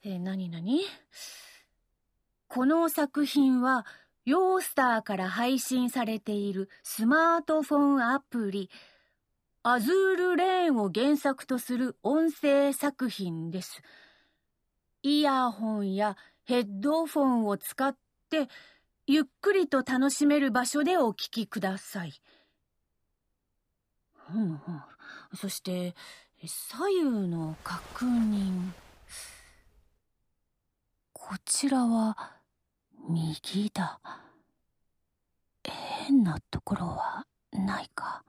なにこの作品は、ヨースターから配信されているスマートフォンアプリ、アズールレーンを原作とする音声作品です。イヤホンやヘッドフォンを使って、ゆっくりと楽しめる場所でお聞きください。そして、左右の確認。こちらは、右だ。変なところはないか。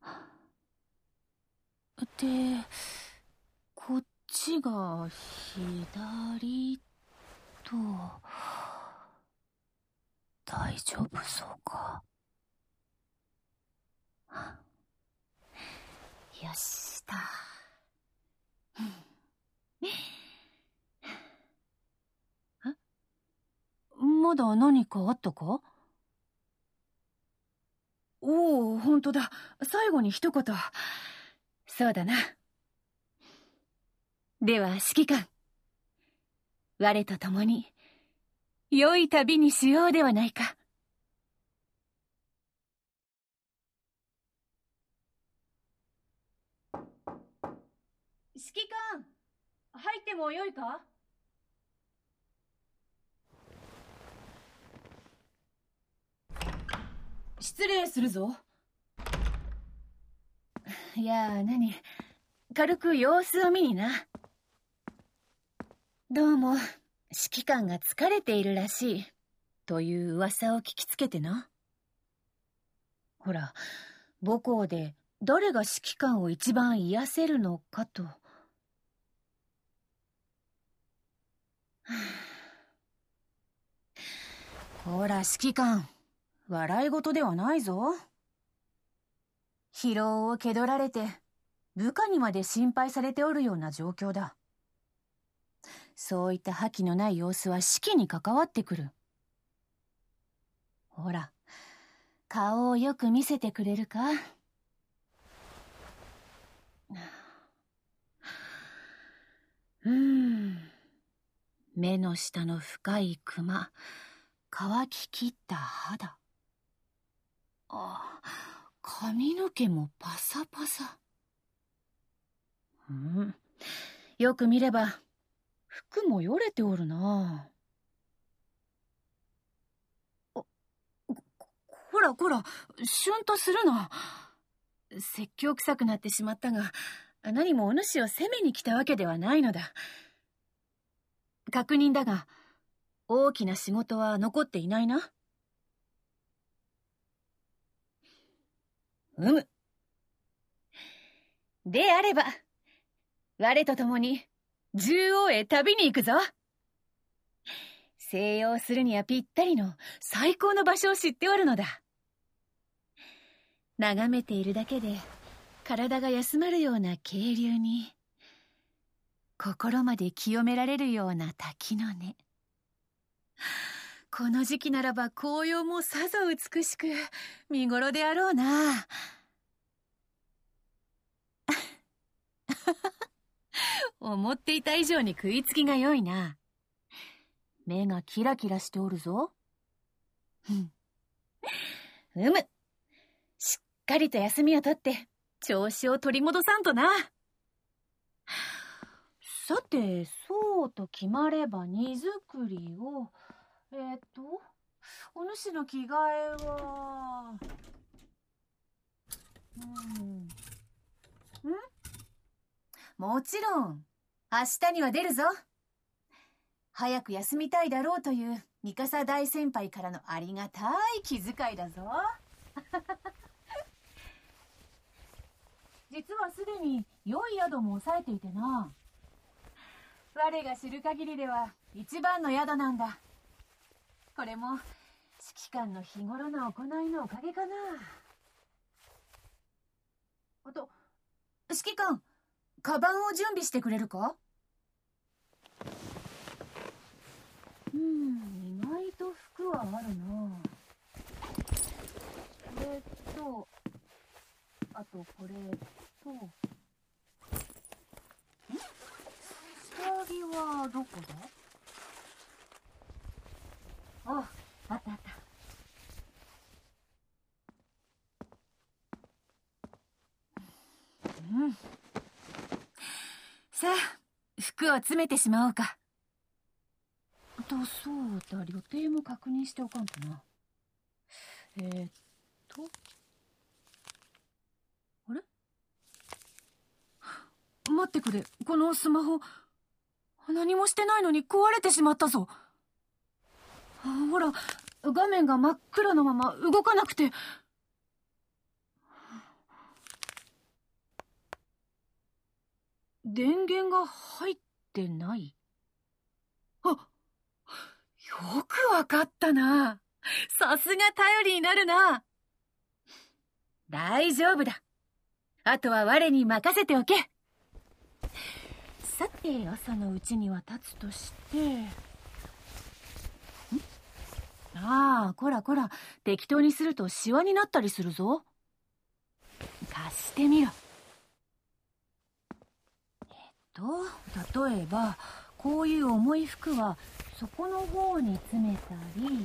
で、こっちが左と、大丈夫そうか。よしだ。まだ何かあったか？おお、ほんとだ。最後に一言。そうだな。では、指揮官。我と共に、良い旅にしようではないか。指揮官、入ってもよいか？失礼するぞ。いや、軽く様子を見にな。どうも、指揮官が疲れているらしい、という噂を聞きつけてな。ほら、母校で誰が指揮官を一番癒せるのかと。ほら、指揮官、笑い事ではないぞ。疲労を気取られて、部下にまで心配されておるような状況だ。そういった覇気のない様子は指揮に関わってくる。ほら、顔をよく見せてくれるか？目の下の深いクマ、乾ききった肌。髪の毛もパサパサ。よく見れば、服もよれておるな。こら、シュンとするな。説教臭くなってしまったが、何もお主を責めに来たわけではないのだ。確認だが、大きな仕事は残っていないな。であれば、我と共に、獣王へ旅に行くぞ。静養するにはぴったりの最高の場所を知っておるのだ。眺めているだけで、体が休まるような渓流に、心まで清められるような滝の根。この時期ならば紅葉もさぞ美しく見頃であろうな。思っていた以上に食いつきが良いな。目がキラキラしておるぞ。しっかりと休みをとって調子を取り戻さんとな。さて、そうと決まれば荷造りを、お主の着替えは、もちろん、明日には出るぞ。早く休みたいだろうというミカサ大先輩からのありがたい気遣いだぞ。実はすでに良い宿も押さえていてな。我が知る限りでは一番の宿なんだ。これも指揮官の日頃の行いのおかげかな。指揮官、カバンを準備してくれるか？意外と服はあるな。これと、あとこれと、下着ははどこだ？あ、あったあった。うん。さあ、服を詰めてしまおうか。そうだ、予定も確認しておかんとな。あれ？待ってくれ、このスマホ、何もしてないのに壊れてしまったぞ。ほら、画面が真っ暗のまま動かなくて。電源が入ってない？あ、よくわかったな。さすが頼りになるな。大丈夫だ。あとは我に任せておけ。さて、朝のうちには立つとして。ああ、こらこら、適当にするとシワになったりするぞ。貸してみろ。例えば、こういう重い服は底の方に詰めたり、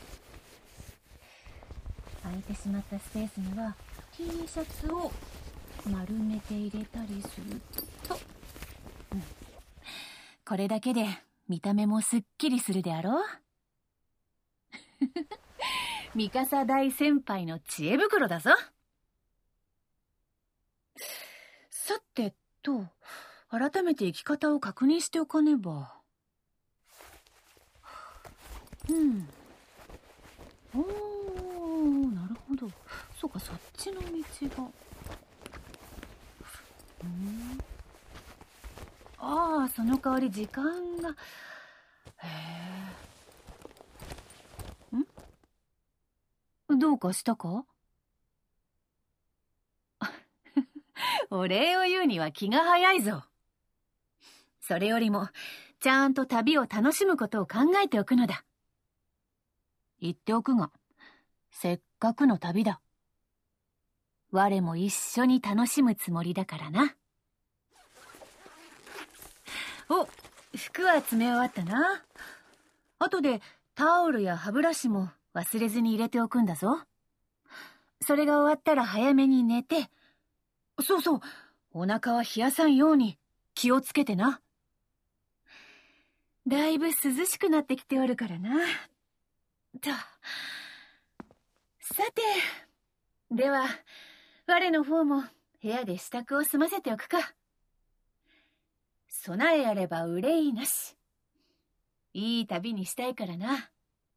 空いてしまったスペースには T シャツを丸めて入れたりすると、これだけで見た目もすっきりするであろう。ミカサ大先輩の知恵袋だぞ。さてと、改めて生き方を確認しておかねば。おー、なるほど。そうか、そっちの道が。ああ、その代わり時間が。へえ。どうかしたか？お礼を言うには気が早いぞ。それよりも、ちゃんと旅を楽しむことを考えておくのだ。言っておくが、せっかくの旅だ。我も一緒に楽しむつもりだからな。お、服は詰め終わったな。後でタオルや歯ブラシも忘れずに入れておくんだぞ。それが終わったら早めに寝て、そうそう、お腹は冷やさんように気をつけてな。だいぶ涼しくなってきておるからな。さて、では、我の方も部屋で支度を済ませておくか。備えあれば憂いなし。いい旅にしたいからな。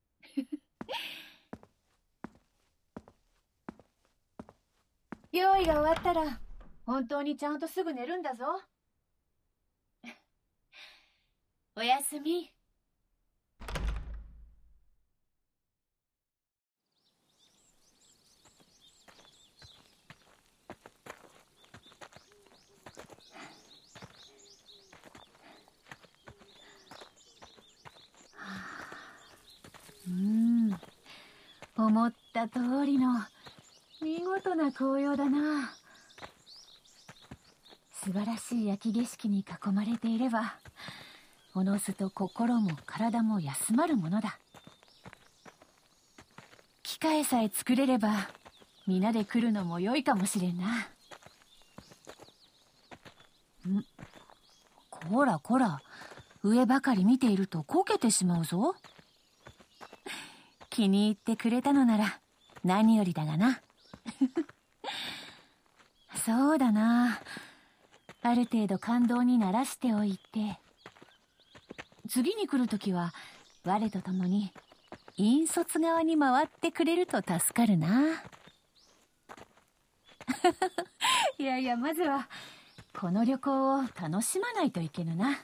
用意が終わったら、本当にちゃんとすぐ寝るんだぞ。おやすみ。思った通りの見事な紅葉だな。素晴らしい焼き景色に囲まれていれば、おのずと心も体も休まるものだ。機械さえ作れれば、皆で来るのも良いかもしれんな。こらこら、上ばかり見ているとこけてしまうぞ。気に入ってくれたのなら何よりだがな。そうだな。ある程度感動に慣らしておいて、次に来るときは我と共に引率側に回ってくれると助かるな。いやいや、まずはこの旅行を楽しまないといけぬな。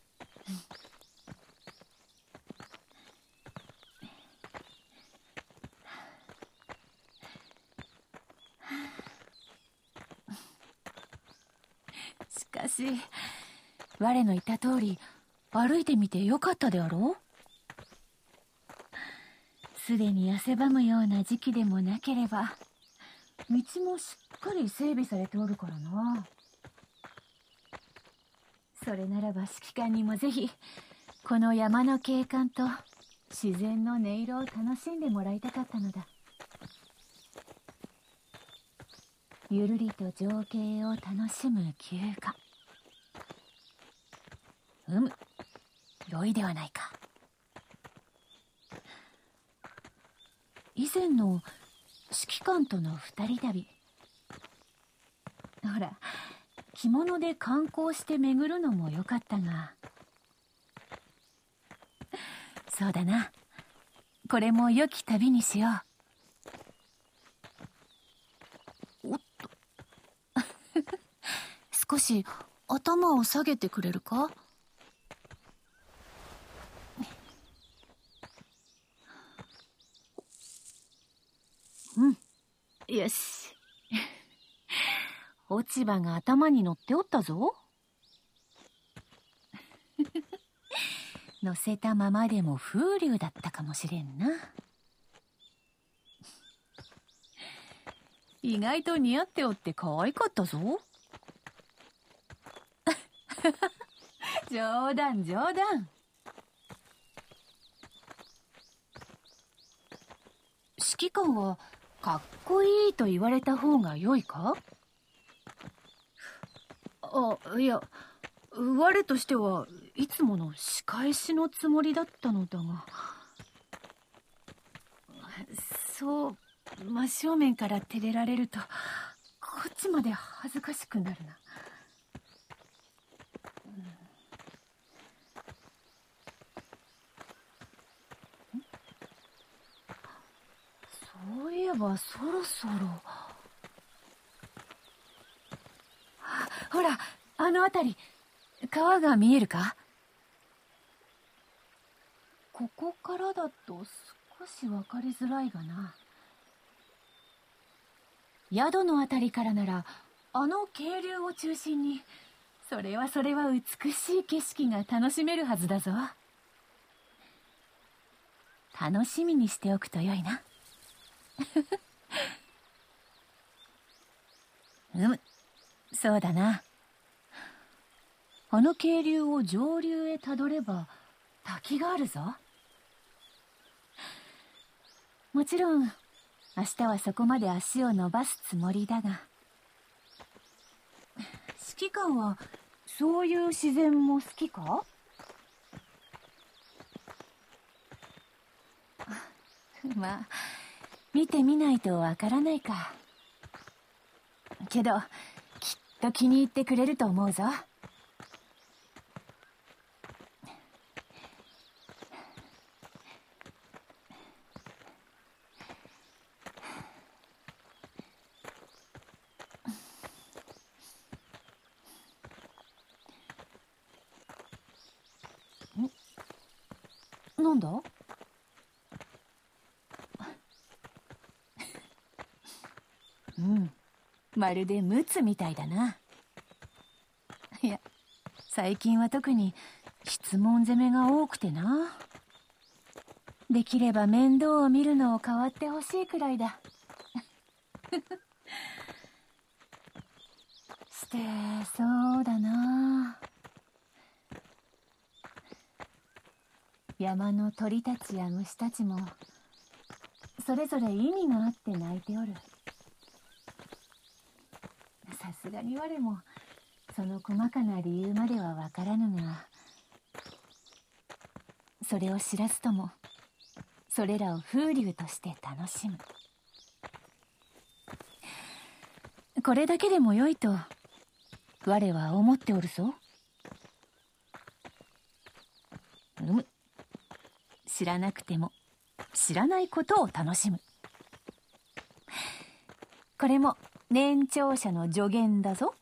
しかし、我の言った通り歩いてみてよかったであろう。すでに汗ばむような時期でもなければ、道もしっかり整備されておるからな。 それならば指揮官にもぜひこの山の景観と自然の音色を楽しんでもらいたかったのだ。ゆるりと情景を楽しむ休暇。良いではないか。以前の指揮官との二人旅。ほら、着物で観光して巡るのもよかったが。そうだな。これも良き旅にしよう。おっと。少し頭を下げてくれるか？よし。落ち葉が頭に乗っておったぞ。乗せたままでも風流だったかもしれんな。意外と似合っておって可愛かったぞ。冗談冗談。指揮官はかっこいいと言われた方が良いか？いや、我としてはいつもの仕返しのつもりだったのだが。そう、真正面から照れられるとこっちまで恥ずかしくなるな。そういえばそろそろ。ほら、あの辺り、川が見えるか？ここからだと少し分かりづらいがな。宿のあたりからならあの渓流を中心にそれは美しい景色が楽しめるはずだぞ。楽しみにしておくとよいな。そうだな。あの渓流を上流へたどれば滝があるぞ。もちろん明日はそこまで足を伸ばすつもりだが。指揮官はそういう自然も好きか？まあ見てみないとわからないか。けどきっと気に入ってくれると思うぞ。なんだ？まるでムみたいだな。いや、最近は特に質問攻めが多くてな。できれば面倒を見るのを代わってほしいくらいだ。してそうだな。山の鳥たちや虫たちもそれぞれ意味があって鳴いておる。さすがに我もその細かな理由まではわからぬが、それを知らずともそれらを風流として楽しむ。これだけでも良いと我は思っておるぞ。知らなくても知らないことを楽しむ。これも年長者の助言だぞ。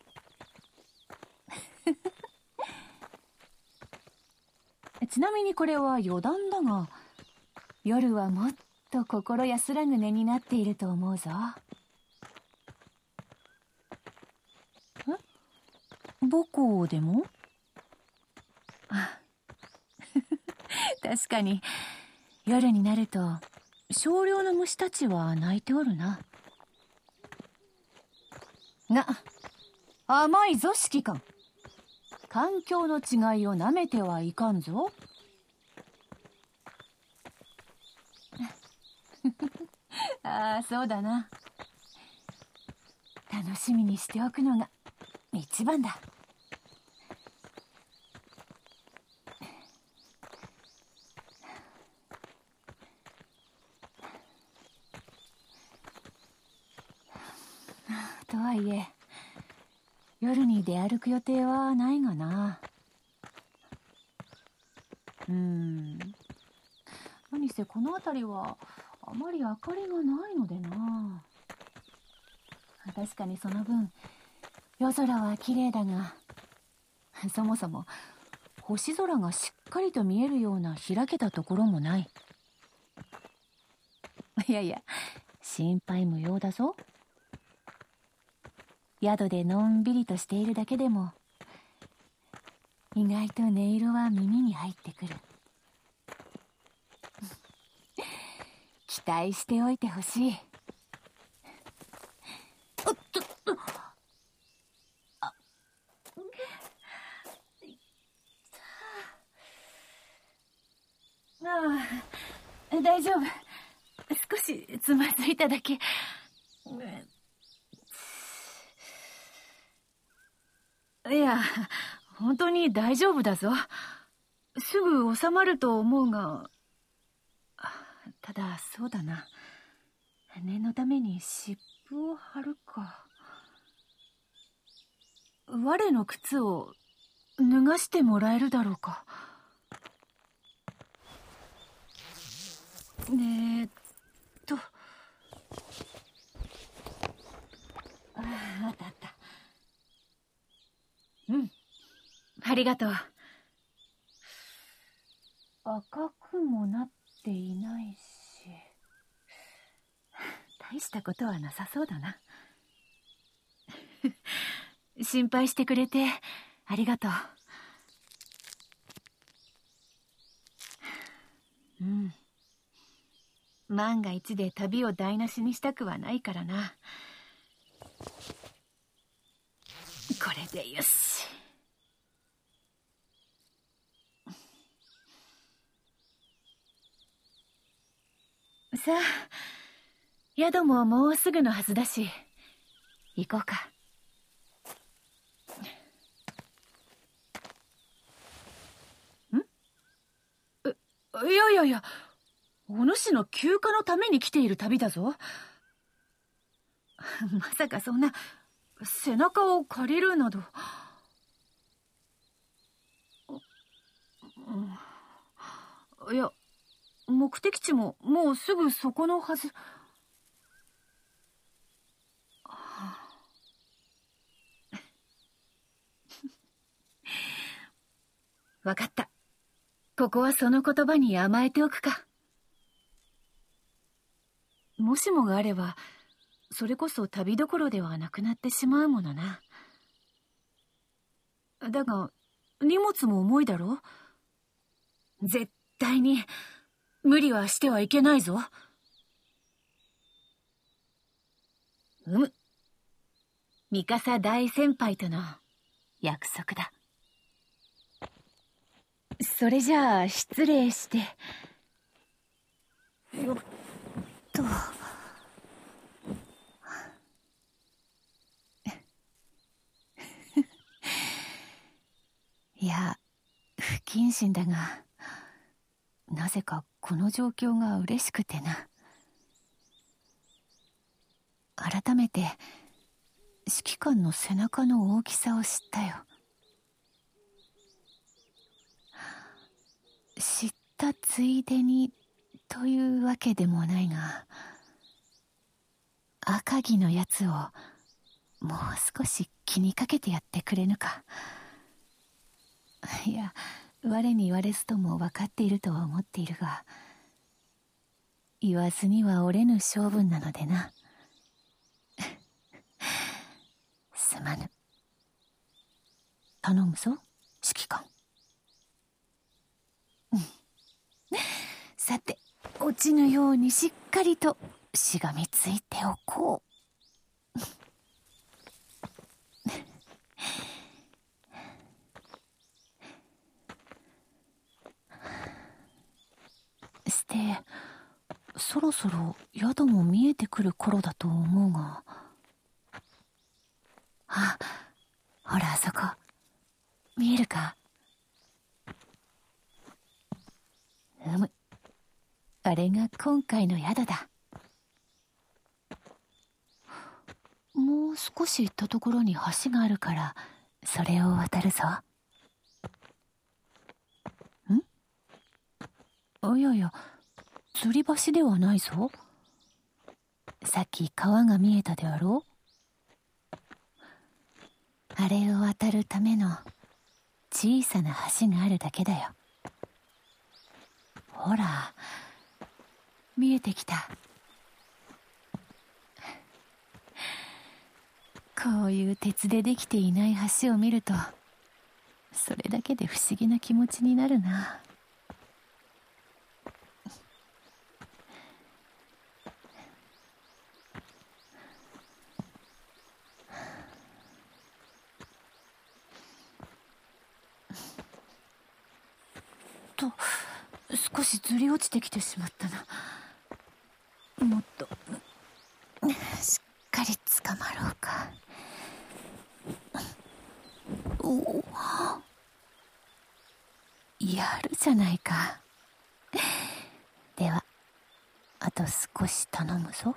ちなみにこれは余談だが、夜はもっと心安らぐ寝になっていると思うぞ。母校でも？確かに夜になると少量の虫たちは鳴いておるな。が甘いぞ指揮官。 環境の違いをなめてはいかんぞ。ああ、そうだな。楽しみにしておくのが一番だ。とはいえ、夜に出歩く予定はないがな。何せこの辺りはあまり明かりがないのでな。確かにその分夜空は綺麗だが、そもそも星空がしっかりと見えるような開けたところもない。いやいや、心配無用だぞ。宿でのんびりとしているだけでも意外と音色は耳に入ってくる。期待しておいてほしい。大丈夫。少しつまずいただけ。いや、本当に大丈夫だぞ。すぐ収まると思うが、ただそうだな。念のために湿布を貼るか。我の靴を脱がしてもらえるだろうか。あったあった。ありがとう。赤くもなっていないし、大したことはなさそうだな。心配してくれてありがとう。万が一で旅を台無しにしたくはないからな。これでよし。さあ、宿ももうすぐのはずだし、行こうか。いや、お主の休暇のために来ている旅だぞ。まさかそんな背中を借りるなど。いや、目的地ももうすぐそこのはず。わかった。ここはその言葉に甘えておくか。もしもがあれば、それこそ旅どころではなくなってしまうものな。だが、荷物も重いだろ？絶対に無理はしてはいけないぞ。ミカサ大先輩との約束だ。それじゃあ失礼して。よっと。いや、不謹慎だが、なぜかこの状況が嬉しくてな。改めて指揮官の背中の大きさを知ったよ。知ったついでにというわけでもないが、赤城のやつをもう少し気にかけてやってくれぬか。いや、我に言われずとも分かっているとは思っているが、言わずには折れぬ性分なのでな。すまぬ。頼むぞ、指揮官。さて、落ちぬようにしっかりとしがみついておこう。 してそろそろ宿も見えてくる頃だと思うが。あ、ほらあそこ見えるか。あれが今回の宿だ。もう少し行ったところに橋があるからそれを渡るぞ。いやいや、吊り橋ではないぞ。さっき川が見えたであろう。あれを渡るための小さな橋があるだけだよ。ほら、見えてきた。こういう鉄でできていない橋を見ると、それだけで不思議な気持ちになるな。少しずり落ちてきてしまったな。もっとしっかり捕まろうか。お、やるじゃないか。ではあと少し頼むぞ。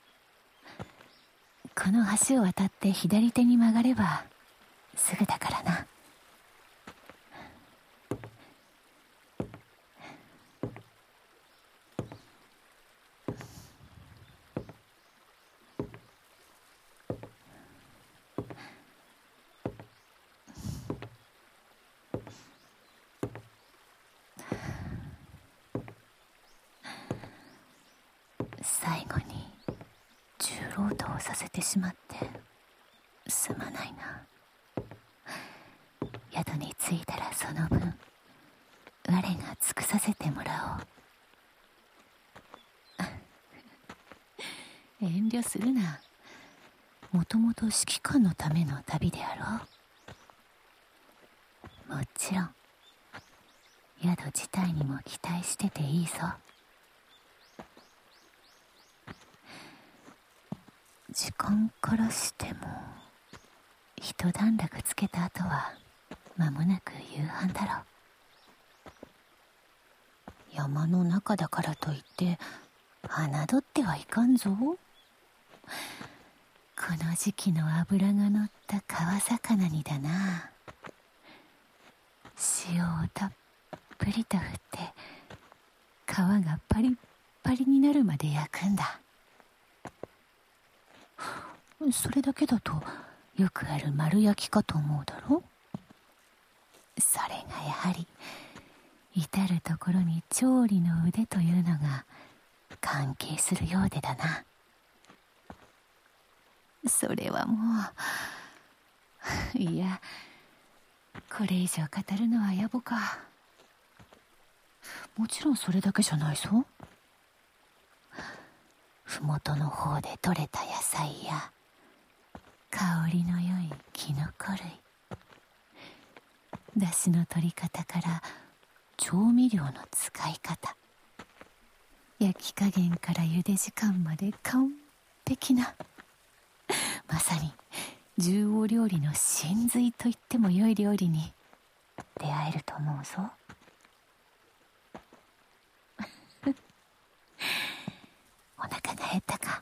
この橋を渡って左手に曲がればすぐだからな。最後に重労働をさせてしまってすまないな。宿に着いたらその分我が尽くさせてもらおう。遠慮するな。もともと指揮官のための旅であろう。もちろん宿自体にも期待してていいぞ。時間からしても一段落つけた後は間もなく夕飯だろう。山の中だからといって侮ってはいかんぞ。この時期の脂がのった川魚にだな。塩をたっぷりと振って皮がパリッパリになるまで焼くんだ。それだけだとよくある丸焼きかと思うだろ。それがやはり至るところに調理の腕というのが関係するようでだな。それはもういや、これ以上語るのは野暮か。もちろんそれだけじゃないぞ。麓の方で採れた野菜や香りの良いキノコ類、出汁の取り方から調味料の使い方、焼き加減から茹で時間まで完璧な、まさに中欧料理の真髄と言っても良い料理に出会えると思うぞ。お腹が減ったか。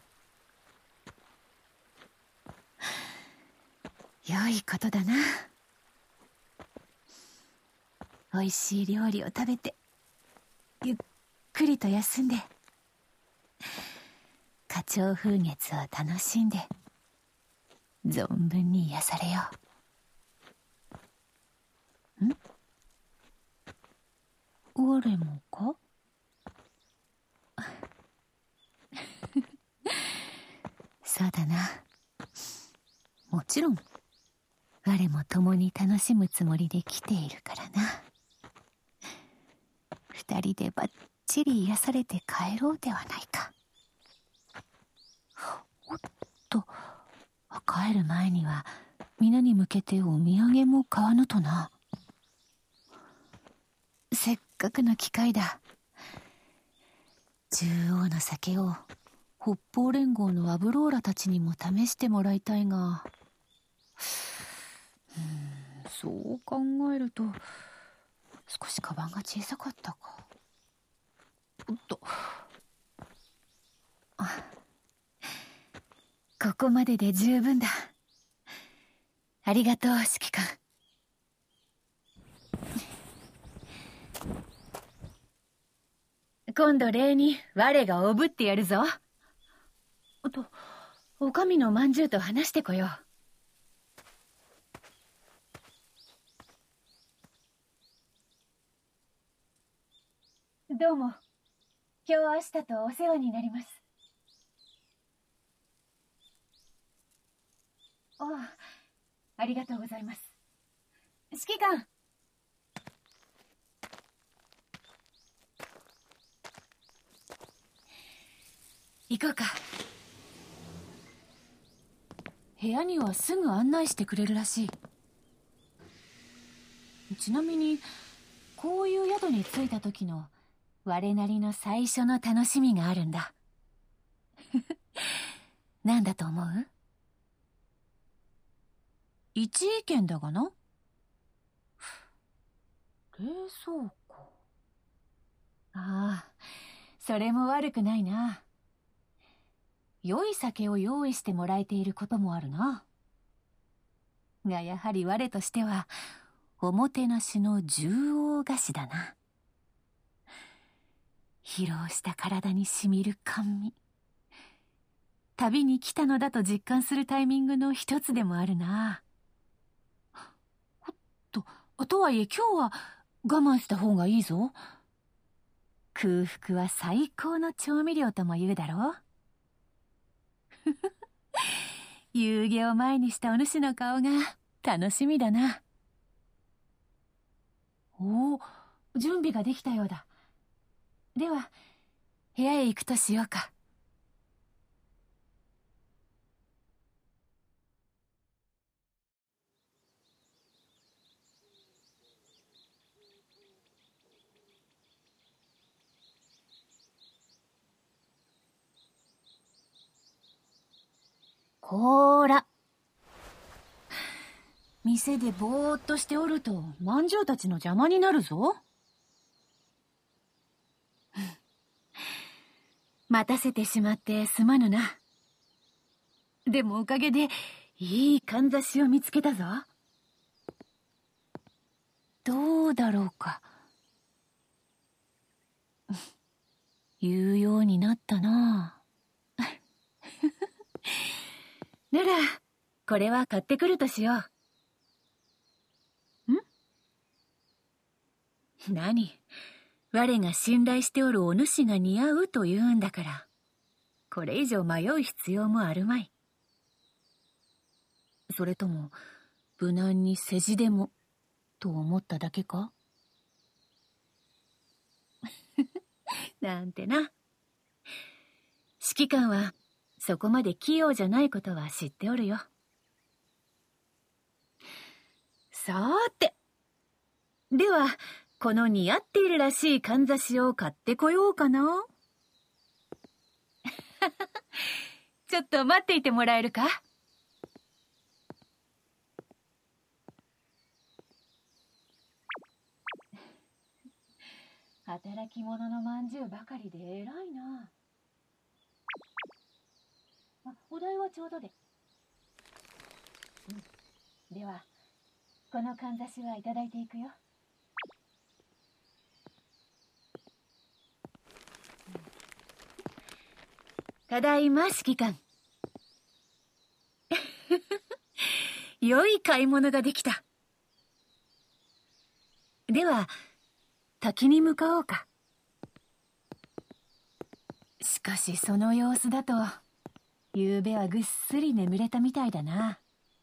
良いことだな。おいしい料理を食べてゆっくりと休んで花鳥風月を楽しんで存分に癒されよう。我もか。そうだな。もちろん我も共に楽しむつもりで来ているからな。二人でばっちり癒されて帰ろうではないか。おっと、帰る前には皆に向けてお土産も買わぬとな。せっかくの機会だ。 獣王の酒を北方連合のアブローラたちにも試してもらいたいが、そう考えると少しカバンが小さかったか。おっと、ここまでで十分だ。ありがとう、指揮官。今度礼に我がおぶってやるぞ。お上のまんじゅうと話してこよう。どうも、今日明日とお世話になります。ありがとうございます。指揮官。行こうか。部屋にはすぐ案内してくれるらしい。ちなみにこういう宿に着いた時の我なりの最初の楽しみがあるんだ。何だと思う？一意見だがな。冷蔵庫。ああ、それも悪くないな。良い酒を用意してもらえていることもあるな。がやはり我としてはおもてなしの獣王菓子だな。疲労した体にしみる甘味。旅に来たのだと実感するタイミングの一つでもあるな。とはいえ今日は我慢した方がいいぞ。空腹は最高の調味料とも言うだろう。夕げを前にしたお主の顔が楽しみだな。おお、準備ができたようだ。では部屋へ行くとしようか。こーら。店でぼーっとしておるとまんじゅうたちの邪魔になるぞ。待たせてしまってすまぬな。でもおかげでいいかんざしを見つけたぞ。どうだろうか。言うようになったな。ならこれは買ってくるとしよう。何、我が信頼しておるお主が似合うと言うんだから、これ以上迷う必要もあるまい。それとも無難に世辞でもと思っただけか？なんてな。指揮官はそこまで器用じゃないことは知っておるよ。さーて、ではこの似合っているらしいかんざしを買ってこようかな。ちょっと待っていてもらえるか。働き者のまんじゅうばかりで偉いな。お代はちょうどで。ではこのかんざしはいただいていくよ。ただいま、指揮官。良い買い物ができた。では滝に向かおうか。しかしその様子だとゆうべはぐっすり眠れたみたいだな。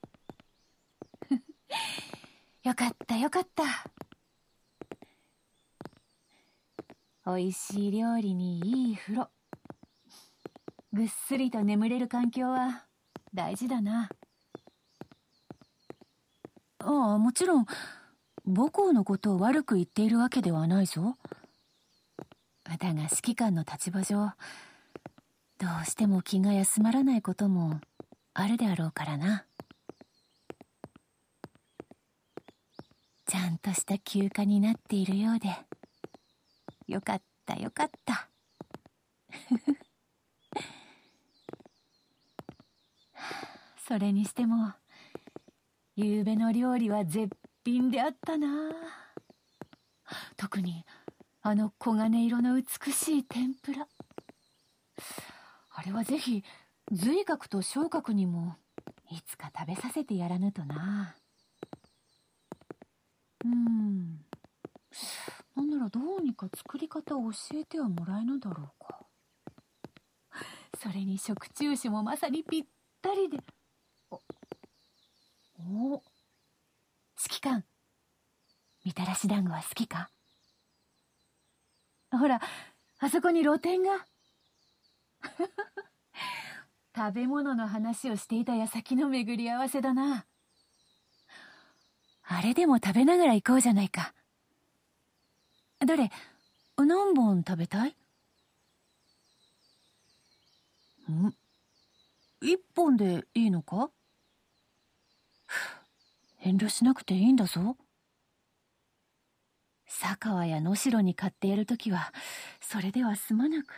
よかったよかった。おいしい料理にいい風呂、ぐっすりと眠れる環境は大事だな。ああ、もちろん母校のことを悪く言っているわけではないぞ。 だが指揮官の立場上、どうしても気が休まらないこともあるであろうからな。ちゃんとした休暇になっているようで、よかったよかった。それにしても、ゆうべの料理は絶品であったな。特にあの黄金色の美しい天ぷら。あれはぜひ髄角と小角にもいつか食べさせてやらぬとな。なんならどうにか作り方を教えてはもらえぬだろうか。それに食中酒もまさにぴったりで。お、指揮官、みたらし団子は好きか？ほら、あそこに露店が。食べ物の話をしていた矢先の巡り合わせだな。あれでも食べながら行こうじゃないか。どれ、何本食べたい？一本でいいのか？遠慮しなくていいんだぞ。佐川や能代に買ってやるときは、それでは済まなく。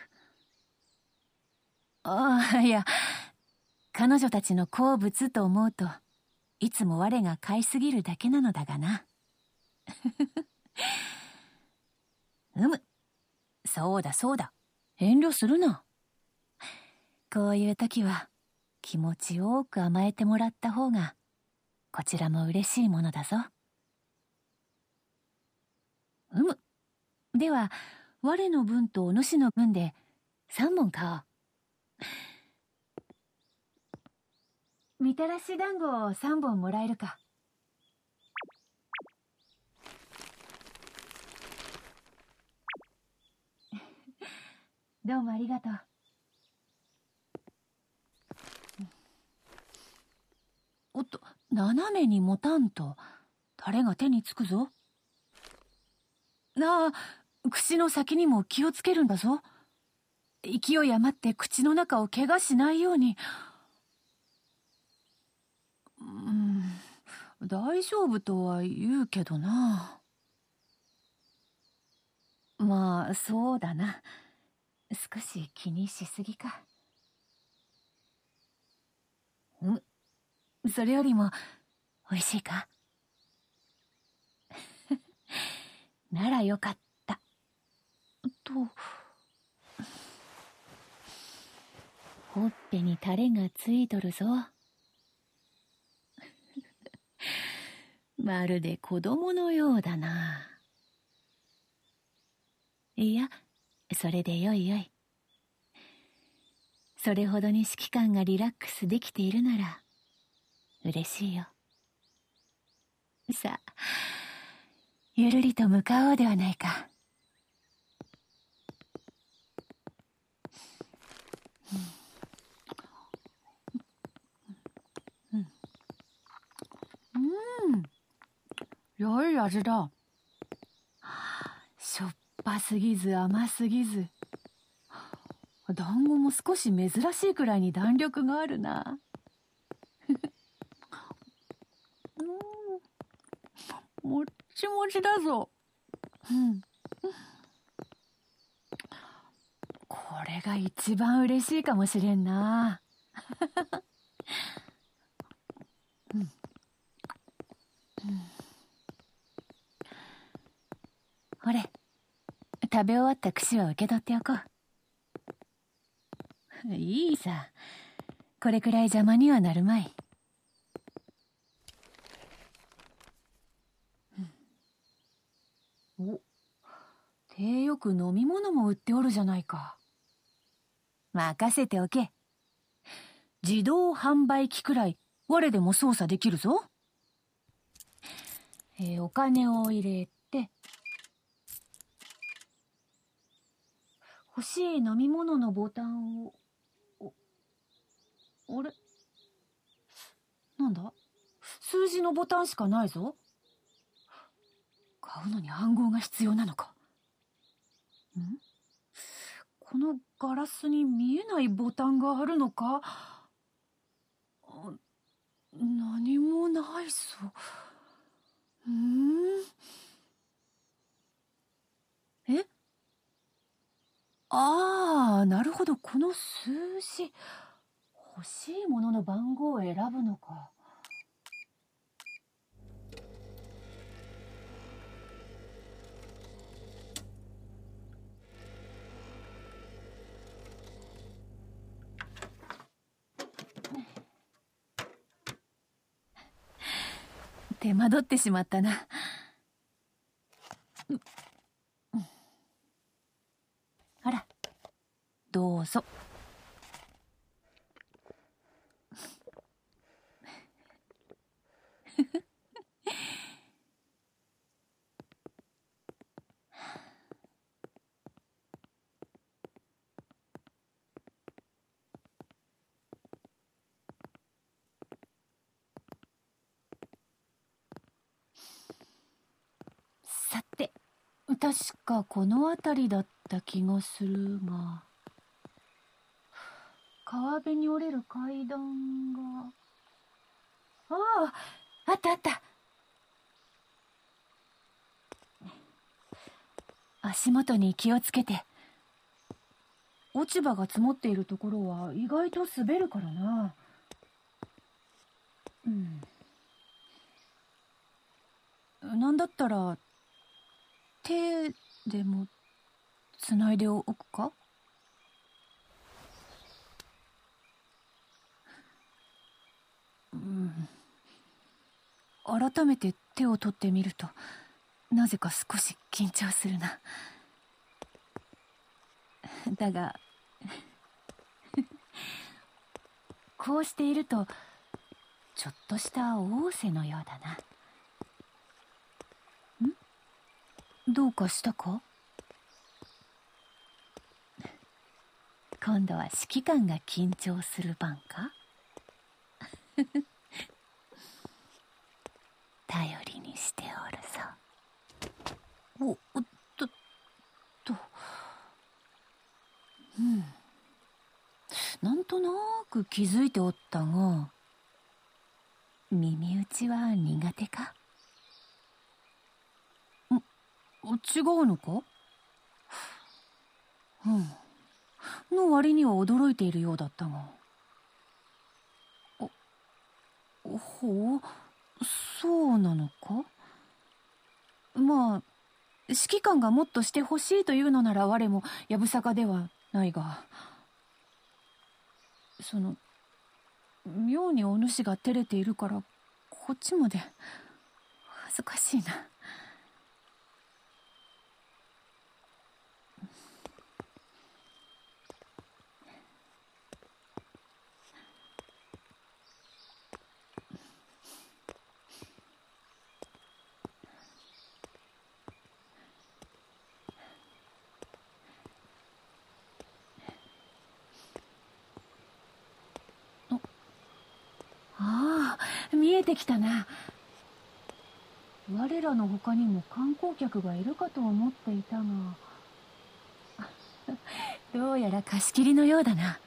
いや、彼女たちの好物と思うと、いつも我が買いすぎるだけなのだがな。そうだそうだ。遠慮するな。こういう時は、気持ち多く甘えてもらった方が、こちらも嬉しいものだぞ。では、我の分とお主の分で3本買おう。みたらし団子を3本もらえるか。どうもありがとう。おっと、斜めに持たんと、タレが手につくぞ。口の先にも気をつけるんだぞ。勢い余って口の中を怪我しないように。大丈夫とは言うけどな。まあ、そうだな。少し気にしすぎか。それよりも、美味しいか？ならよかった。ほっぺにタレがついとるぞ。まるで子供のようだな。いや、それでよいよい。それほどに指揮官がリラックスできているなら、嬉しいよ。さあ、ゆるりと向かおうではないか。良い味だ。しょっぱすぎず甘すぎず。団子も少し珍しいくらいに弾力があるな。もっちもちだぞ。これが一番嬉しいかもしれんな。ほれ、食べ終わった串は受け取っておこう。いいさ。これくらい邪魔にはなるまい。手よく飲み物も売っておるじゃないか。任せておけ。自動販売機くらい我でも操作できるぞ。お金を入れて、欲しい飲み物のボタンを、あれ？なんだ？数字のボタンしかないぞ。買うのに暗号が必要なのか。 このガラスに見えないボタンがあるのか？何もないぞ。え？ああ、なるほど、この数字。欲しいものの番号を選ぶのか。手間取ってしまったな。あら、どうぞ。さて、確かこの辺りだった気がするが、川辺に降りる階段が。ああ、あったあった。足元に気をつけて。落ち葉が積もっているところは意外と滑るからな。なんだったら手でもつないでおくか？改めて手を取ってみると、なぜか少し緊張するな。だがこうしているとちょっとした仰せのようだな。どうかしたか？今度は指揮官が緊張する番か？頼りにしておるぞ。なんとなく気づいておったが、耳打ちは苦手か？違うのか？の割には驚いているようだったが。ほう、そうなのか？まあ、指揮官がもっとしてほしいというのなら我もやぶさかではないが、妙にお主が照れているからこっちまで恥ずかしいな。ああ、見えてきたな。我らの他にも観光客がいるかと思っていたが、どうやら貸し切りのようだな。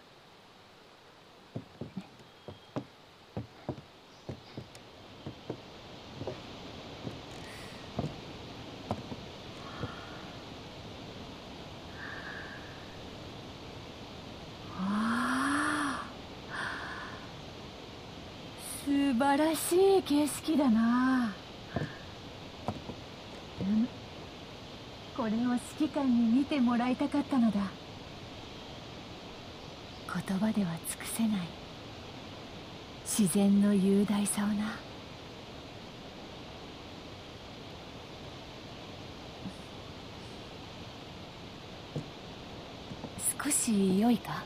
素晴らしい景色だな。これを指揮官に見てもらいたかったのだ。言葉では尽くせない自然の雄大さをな。少し良いか？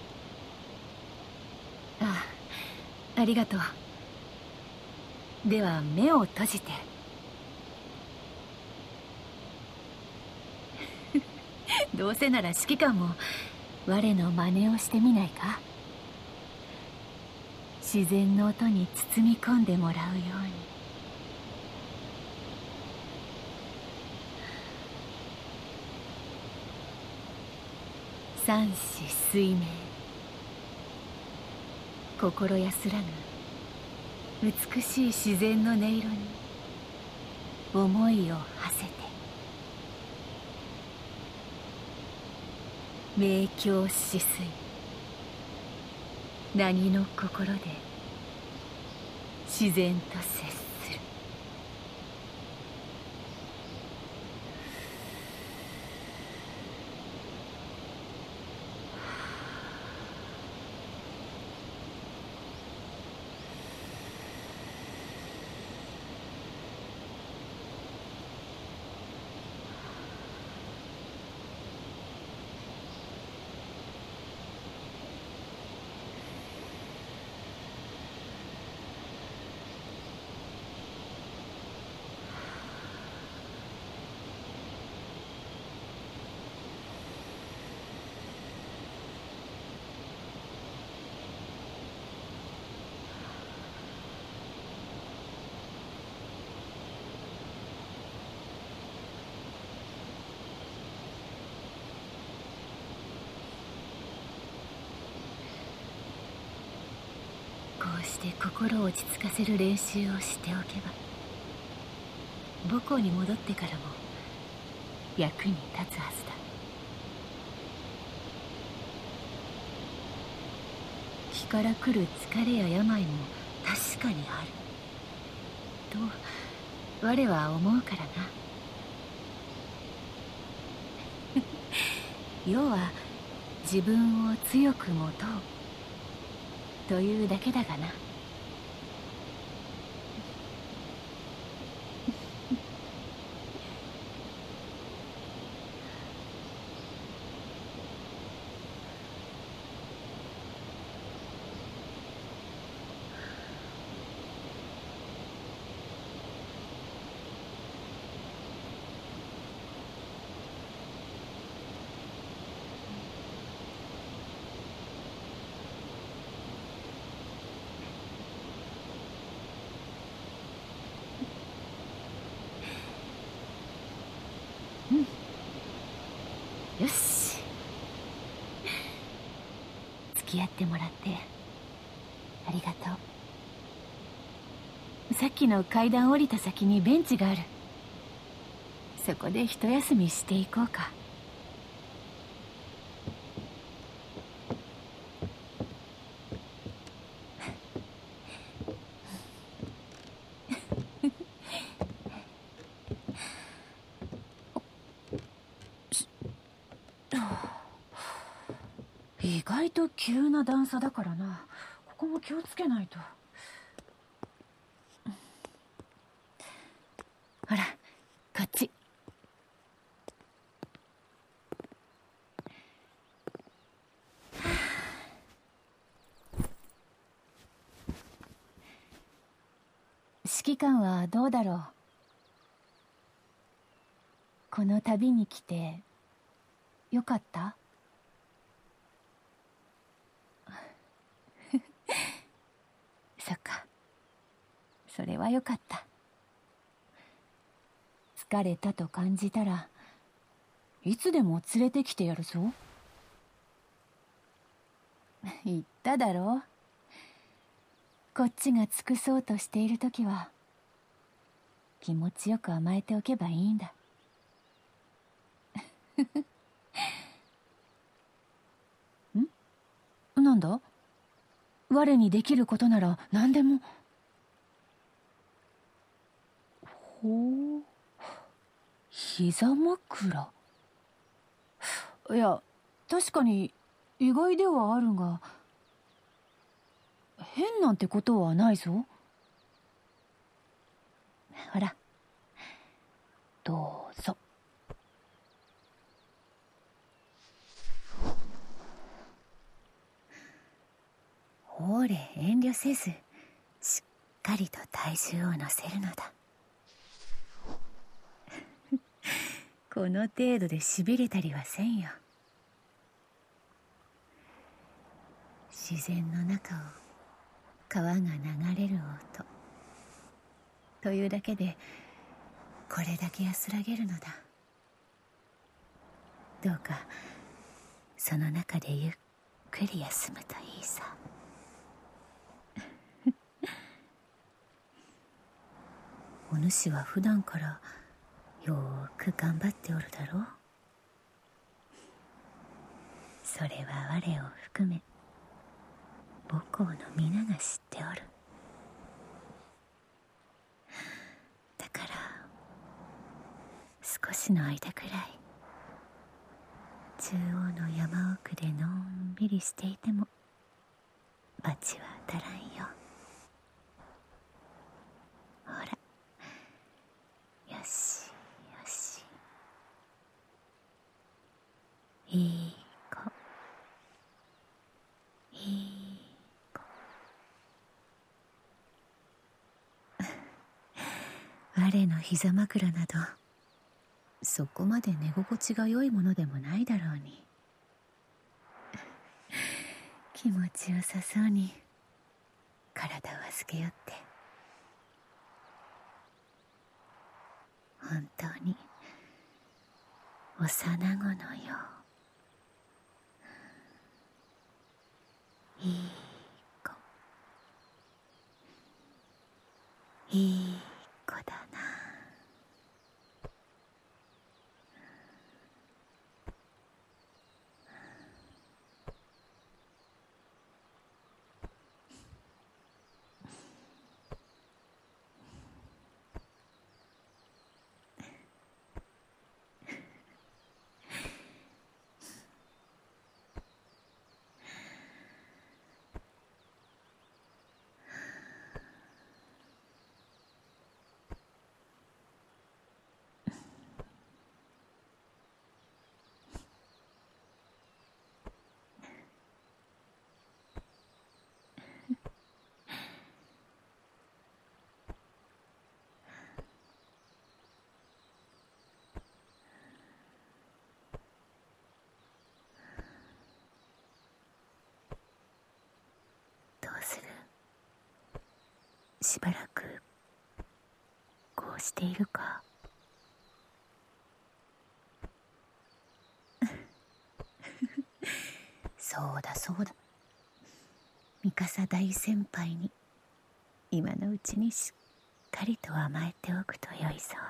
ああ、ありがとう。では目を閉じて。どうせなら指揮官も我の真似をしてみないか？自然の音に包み込んでもらうように。 三子水明、心安らぐ美しい自然の音色に思いを馳せて、明鏡止水、何の心で自然と接する。こうして心を落ち着かせる練習をしておけば、母校に戻ってからも役に立つはずだ。気から来る疲れや病も確かにあると我は思うからな。要は自分を強く持とうというだけだがな。よし、付き合ってもらってありがとう。さっきの階段降りた先にベンチがある。そこで一休みしていこうか。意外と急な段差だからな。ここも気をつけないと。ほら、こっち。指揮官はどうだろう。この旅に来てよかった？そっか、それはよかった。疲れたと感じたらいつでも連れてきてやるぞ。言っただろう。こっちが尽くそうとしているときは気持ちよく甘えておけばいいんだ。ん？なんだ？我にできることなら何でも。ほう、膝枕。いや、確かに意外ではあるが、変なんてことはないぞ。ほら、どうぞ。ほれ、遠慮せずしっかりと体重を乗せるのだ。この程度でしびれたりはせんよ。自然の中を川が流れる音というだけでこれだけ安らげるのだ。どうかその中でゆっくり休むといいさ。お主は普段からよーく頑張っておるだろう。それは我を含め母校の皆が知っておる。だから少しの間くらい中央の山奥でのんびりしていても罰は当たらんよ。ほら、よしよし、いい子いい子。我の膝枕などそこまで寝心地が良いものでもないだろうに。気持ちよさそうに体を預けよって。本当に幼子のよう。いい子いい子だな。どうする？しばらくこうしているか？そうだそうだ、ミカサ大先輩に今のうちにしっかりと甘えておくとよいぞ。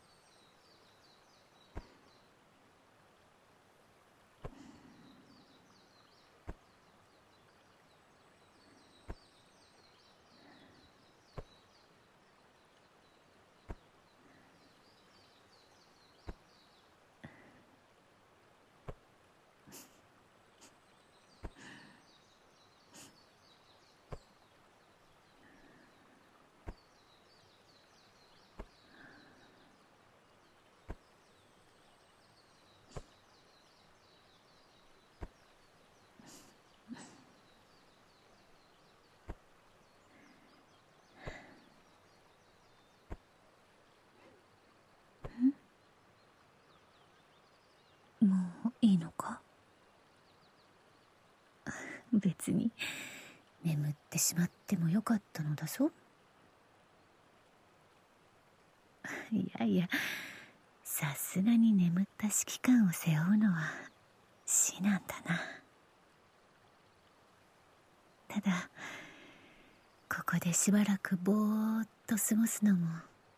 もういいのか？別に眠ってしまってもよかったのだぞ。いやいや、さすがに眠った指揮官を背負うのは至難だな。ただここでしばらくぼーっと過ごすのも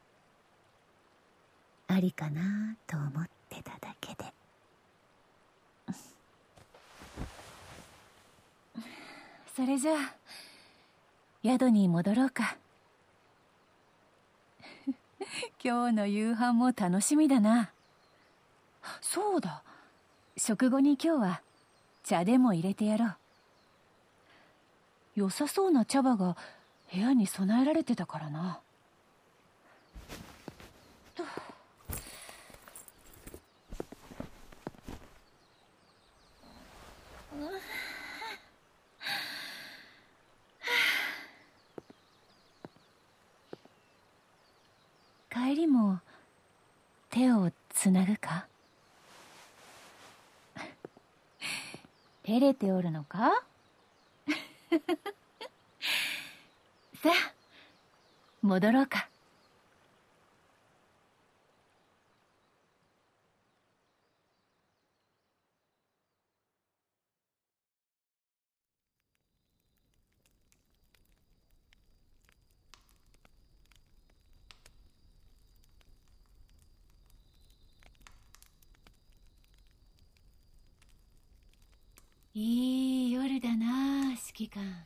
ありかなと思ってただけで。それじゃあ宿に戻ろうか。今日の夕飯も楽しみだな。そうだ、食後に今日は茶でも入れてやろう。良さそうな茶葉が部屋に備えられてたからな。帰りも手をつなぐか？照れておるのか？さあ戻ろうか。 揮官。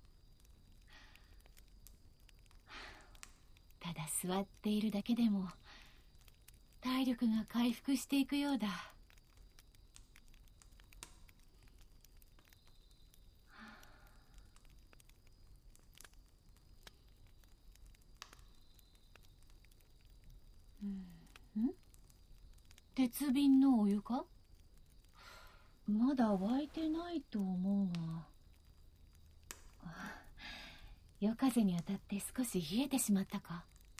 ただ座っているだけでも体力が回復していくようだ。鉄瓶のお湯か？まだ沸いてないと思うが。夜風に当たって少し冷えてしまったか。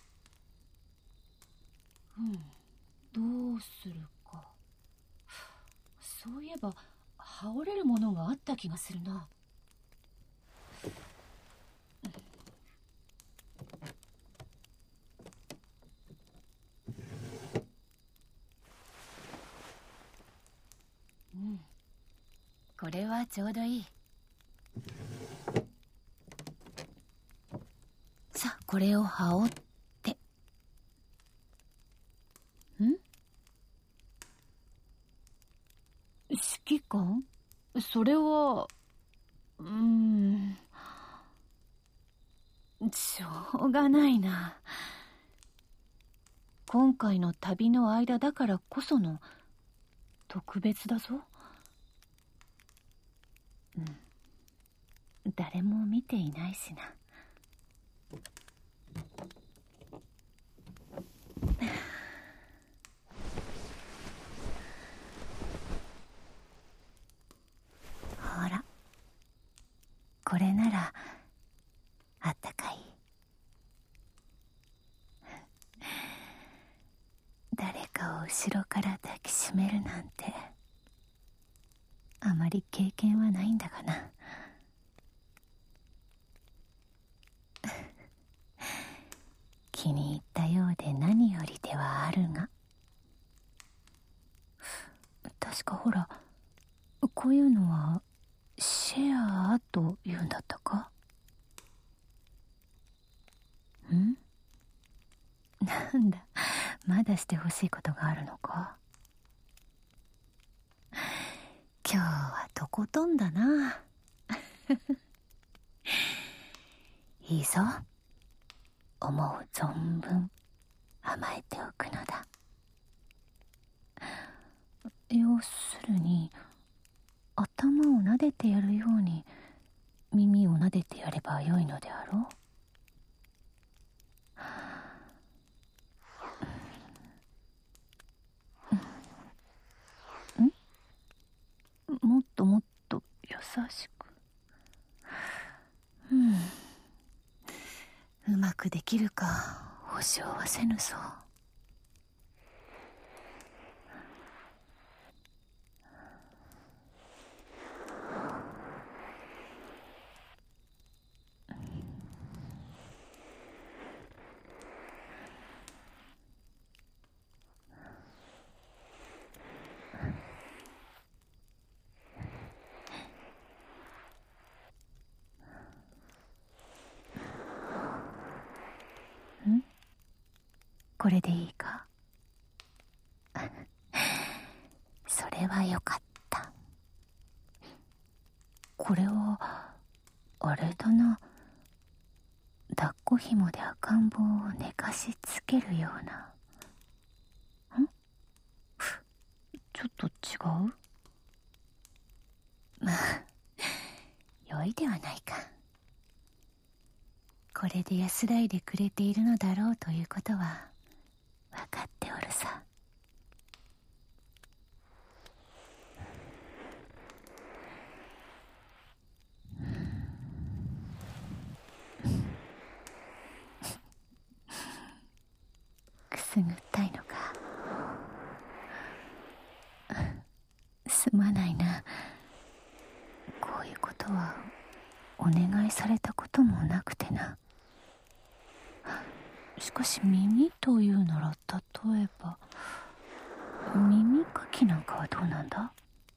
どうするか。そういえば羽織れるものがあった気がするな。これはちょうどいい。さあ、これを羽織って。指揮官？それはしょうがないな。今回の旅の間だからこその特別だぞ。誰も見ていないしな。ほら、これならあったかい。誰かを後ろから抱きしめるなんてあまり経験はないんだがな。気に入ったようで何よりではあるが、確かほら、こういうのはシェアと言うんだったか？なんだ、まだしてほしいことがあるのか？今日はとことんだな。いいぞ、思う存分甘えておくのだ。要するに、頭を撫でてやるように耳を撫でてやればよいのであろう。もっともっと優しく。うまくできるか保証はせぬぞ。これでいいか？それはよかった。これはあれだな、抱っこ紐で赤ん坊を寝かしつけるような。ちょっと違う？まあ良いではないか。これで安らいでくれているのだろうということは分かっておるさ。くすぐったいのか？すまないな。こういうことはお願いされたこともなくてな。しかし耳というなら、例えば耳かきなんかはどうなんだ？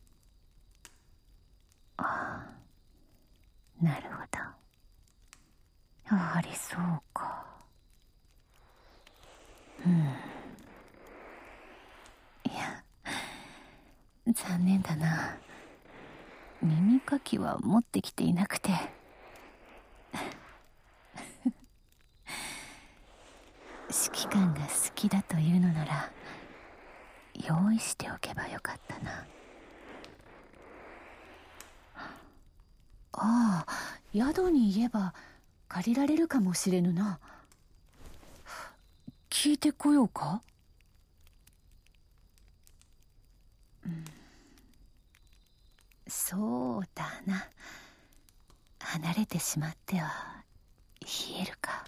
ああ、なるほど。やはりそうか。いや、残念だな。 耳かきは持ってきていなくて。指揮官が好きだというのなら用意しておけばよかったな。ああ、宿に言えば借りられるかもしれぬな。聞いてこようか。そうだな。離れてしまっては冷えるか。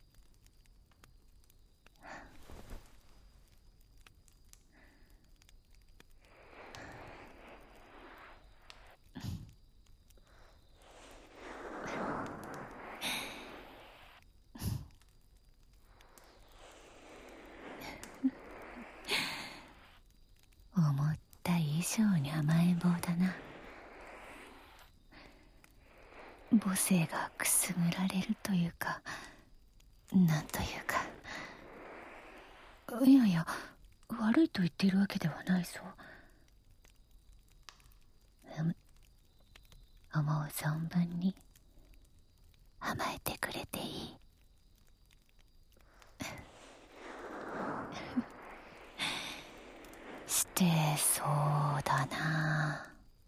思った以上に甘えん坊だな。母性がくすぐられるというか、なんというか。いやいや、悪いと言っているわけではないぞ。思う存分に甘えてくれていい。してそうだな。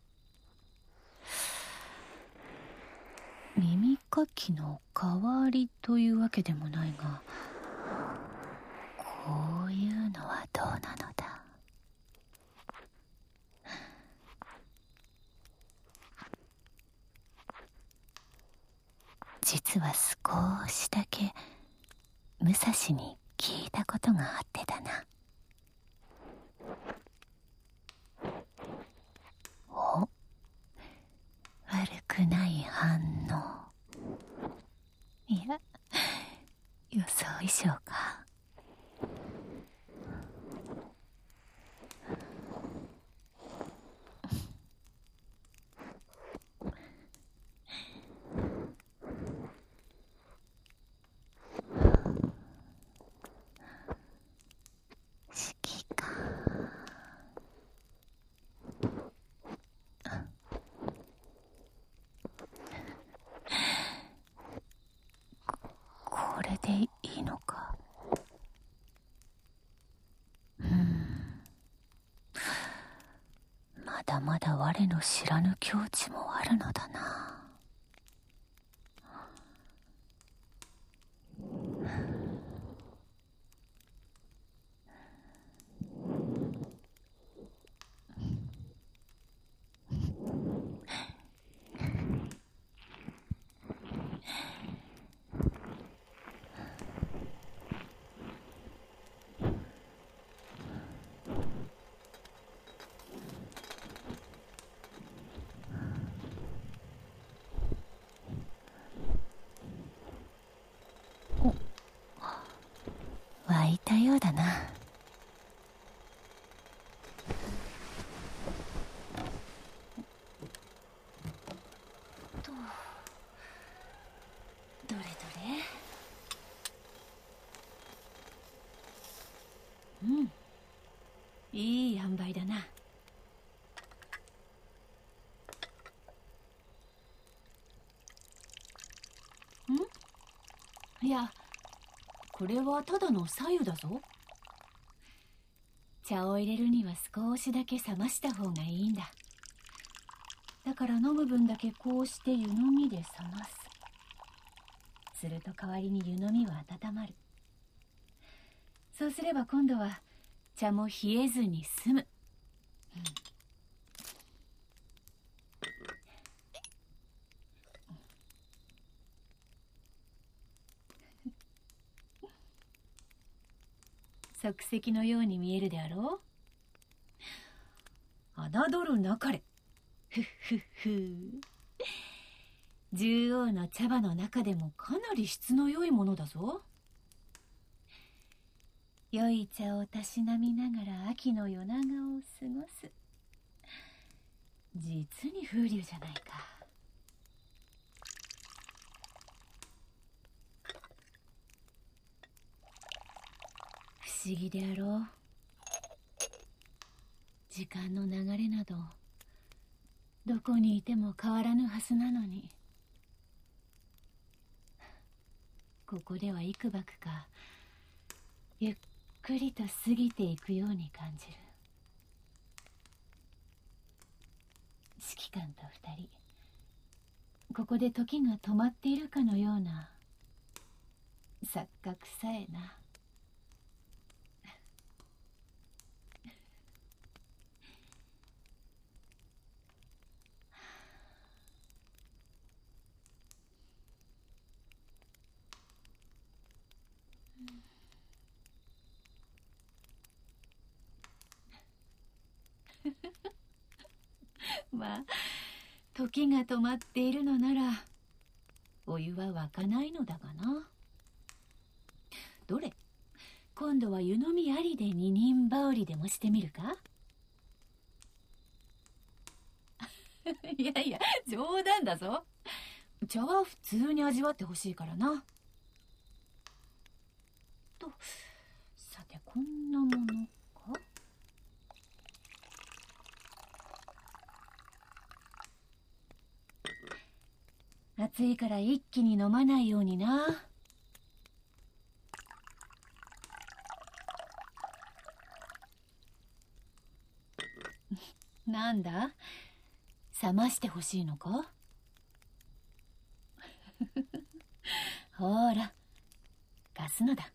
耳かきの代わりというわけでもないが、こういうのはどうなのだ。実は少しだけ武蔵に聞いたことがあってだな。お、悪くない反応。いや、予想以上か。指揮官。これでいいのか。まだまだ我の知らぬ境地もあるのだな。湧いたようだな。どれどれ。いい塩梅だな。いや、これはただの白湯だぞ。茶を入れるには少しだけ冷ました方がいいんだ。だから飲む分だけこうして湯飲みで冷ます。すると代わりに湯飲みは温まる。そうすれば今度は茶も冷えずに済む。即席のように見えるであろう。侮るなかれ。ふっふっふ。獣王の茶葉の中でもかなり質の良いものだぞ。良い茶をたしなみながら秋の夜長を過ごす。実に風流じゃないか。不思議であろう。時間の流れなどどこにいても変わらぬはずなのに、ここでは幾ばくかゆっくりと過ぎていくように感じる。指揮官と二人、ここで時が止まっているかのような錯覚さえな。まあ、時が止まっているのならお湯は沸かないのだがな。どれ、今度は湯飲みありで二人羽織でもしてみるか？いやいや、冗談だぞ。茶は普通に味わってほしいからな。と、さてこんなものか。暑いから一気に飲まないようにな。なんだ、冷ましてほしいのか？ほら、貸すのだ。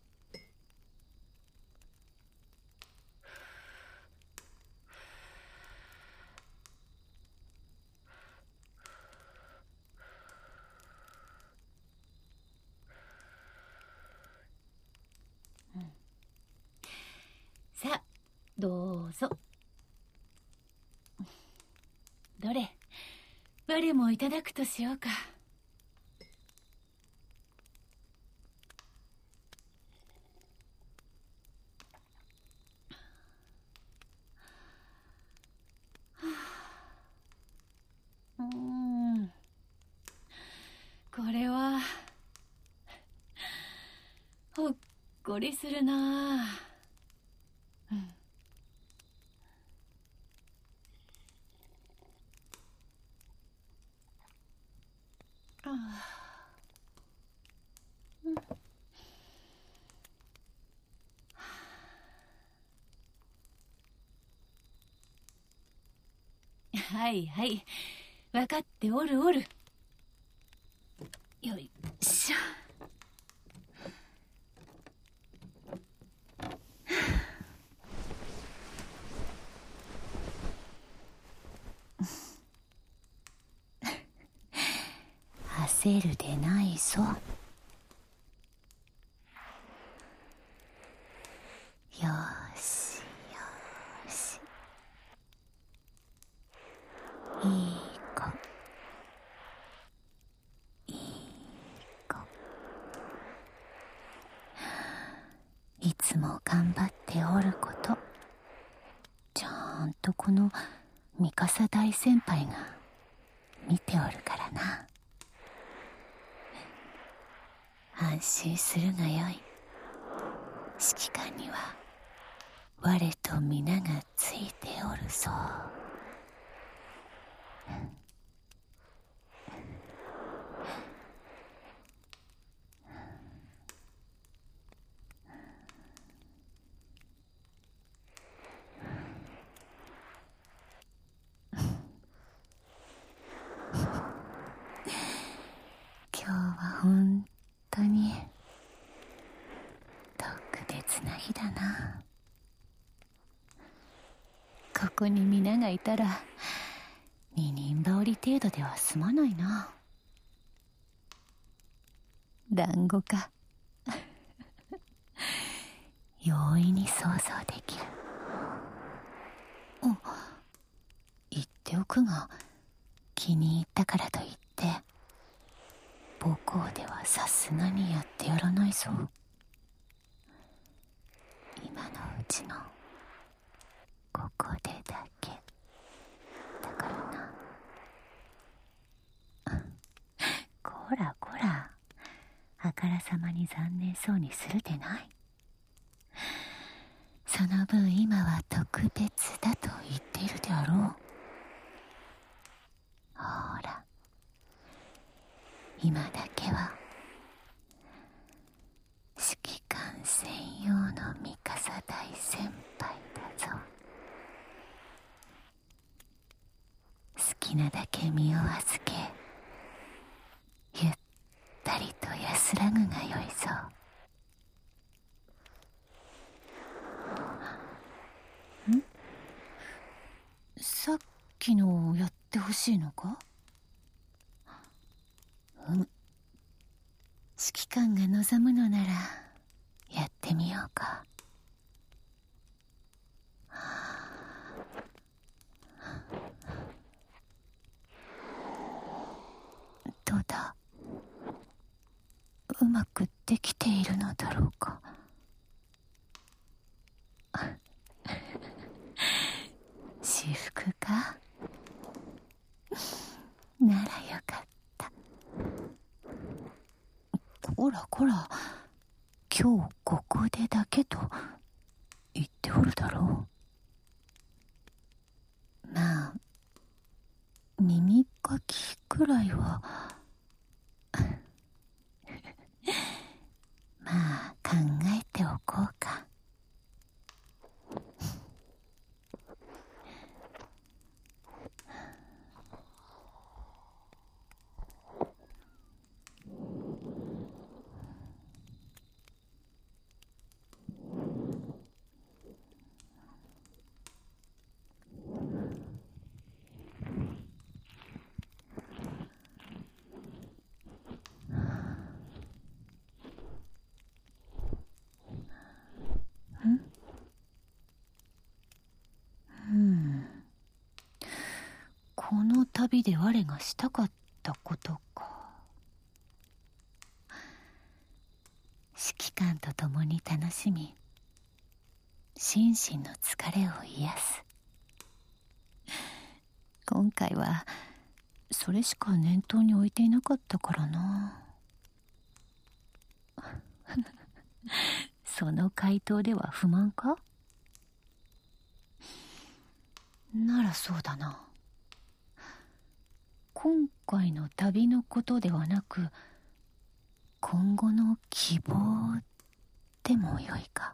さあ、どうぞ。どれ、我もいただくとしようか。これはほっこりするな。はいはい、分かっておるおる。よいしょ。焦るでないぞ。よしよし、いい子いい子。いつも頑張っておること、ちゃんとこのミカサ大先輩が見ておるからな。安心するがよい。指揮官には我と皆がついておるぞ。今日は本当に特別な日だな。ここに皆がいたら二人羽織程度では済まないな。団子か。容易に想像できる。言っておくが、気に入ったからといって母校ではさすがにやってやらないぞ。今のうちのここでだけだからな。こらこら、あからさまに残念そうにするでない。その分今は特別だと言っているであろう。 今だけは指揮官専用のミカサ大先輩だぞ。好きなだけ身を預け、ゆったりと安らぐがよいぞ。さっきのをやってほしいのか？指揮官が望むのならやってみようか。どうだ？うまくできているのだろうか。私服か？ならよかった。こらこら、今日ここでだけと言っておるだろう。まあ耳かきくらいはまあ考えておこうか。この旅で我がしたかったことか。指揮官と共に楽しみ、心身の疲れを癒す。今回はそれしか念頭に置いていなかったからな。その回答では不満か？ならそうだな。今回の旅のことではなく、今後の希望でもよいか。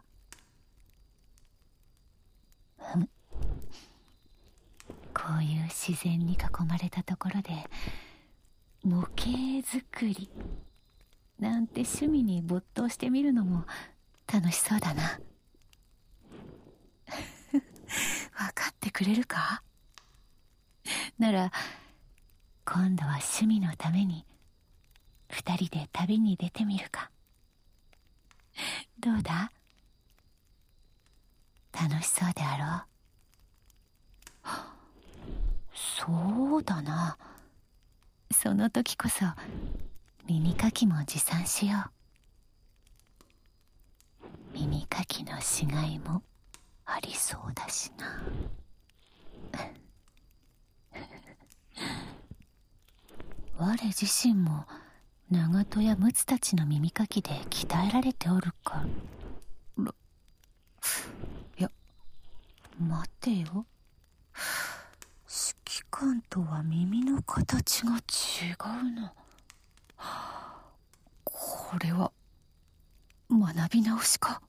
こういう自然に囲まれたところで模型作りなんて趣味に没頭してみるのも楽しそうだな。分かってくれるか？なら今度は趣味のために二人で旅に出てみるか。どうだ？楽しそうであろう。そうだな。その時こそ耳かきも持参しよう。耳かきのしがいもありそうだしな。我自身も長門や陸奥たちの耳かきで鍛えられておるから。いや、待てよ。指揮官とは耳の形が違うな。これは学び直しか。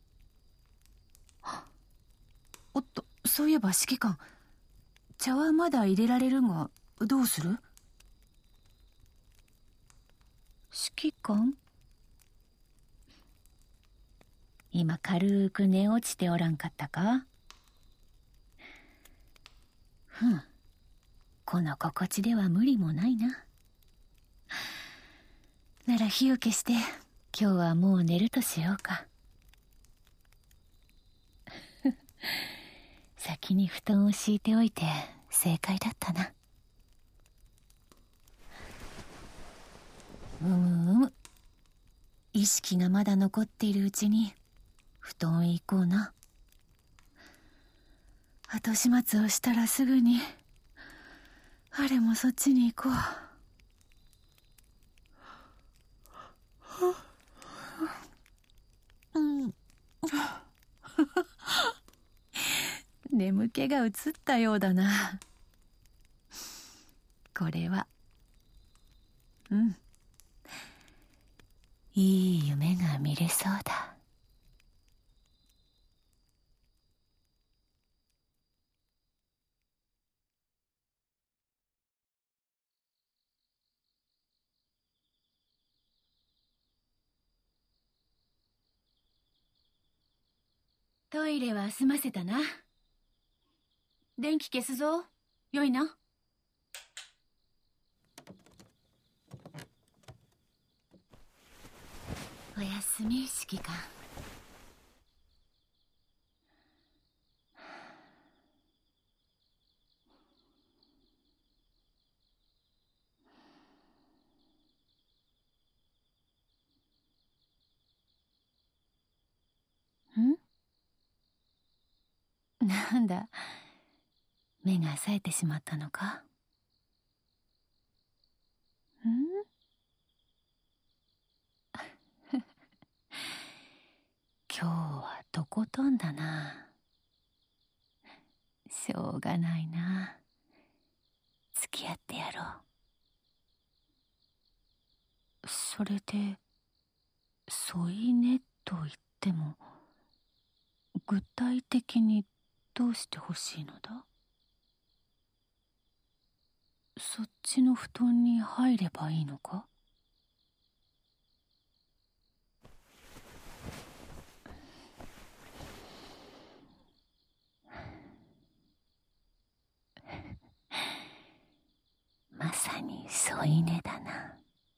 おっと、そういえば指揮官、茶はまだ入れられるがどうする？指揮官？今軽く寝落ちておらんかったか？この心地では無理もないな。なら火を消して今日はもう寝るとしようか。先に布団を敷いておいて正解だったな。意識がまだ残っているうちに布団へ行こうな。後始末をしたらすぐにあれもそっちに行こう。眠気が移ったようだな。これはいい夢が見れそうだ。トイレは済ませたな。電気消すぞ。よいな。おやすみ、指揮官。なんだ、目が冴えてしまったのか。今日はとことんだな。しょうがないな。付き合ってやろう。それで、添い寝と言っても、具体的にどうしてほしいのだ？そっちの布団に入ればいいのか？まさに添い寝だな。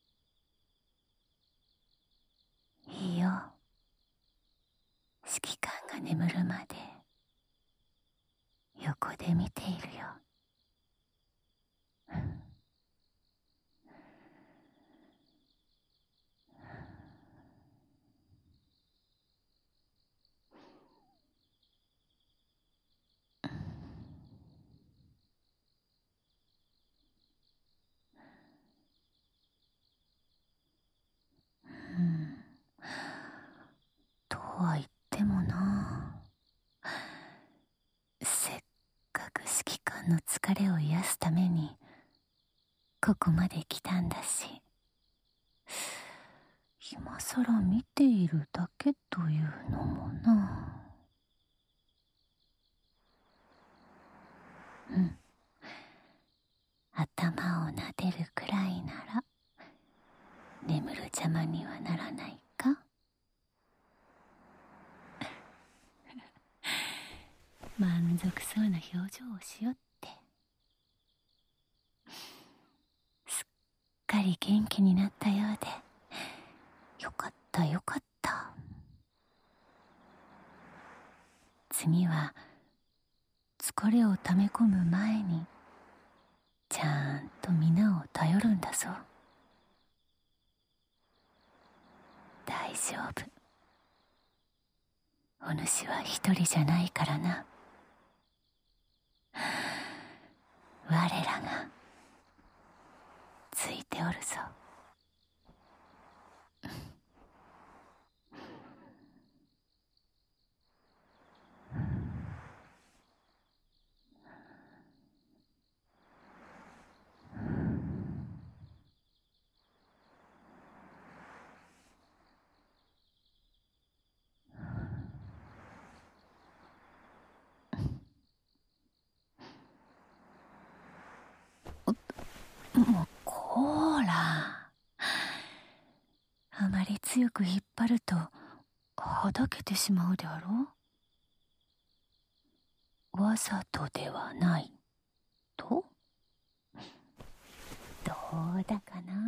いいよ。指揮官が眠るまで横で見ているよ。とは言ってもな、せっかく指揮官の疲れを癒すためにここまで来たんだし、今さら見ているだけというのもな。頭を撫でるくらいなら眠る邪魔にはならないか？満足そうな表情をしよって。すっかり元気になったようでよかったよかった。次は疲れをため込む前にちゃんと皆を頼るんだぞ。大丈夫。お主は一人じゃないからな。我らがついておるぞ。もうこーら、あまり強く引っ張るとはだけてしまうであろう。わざとではないと？どうだかな。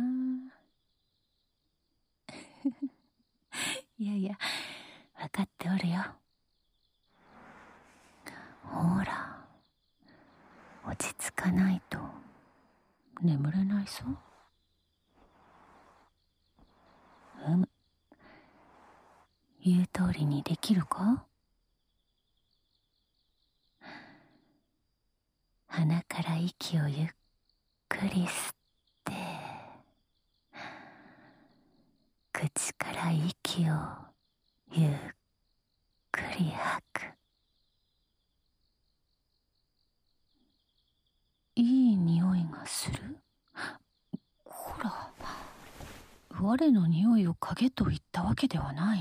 いやいや、分かっておるよ。ほら、落ち着かないと眠れないぞ。言う通りにできるか？鼻から息をゆっくり吸って、口から息をゆっくり吐く。いい匂いがする。ほら、 我の匂いを嗅げと言ったわけではない。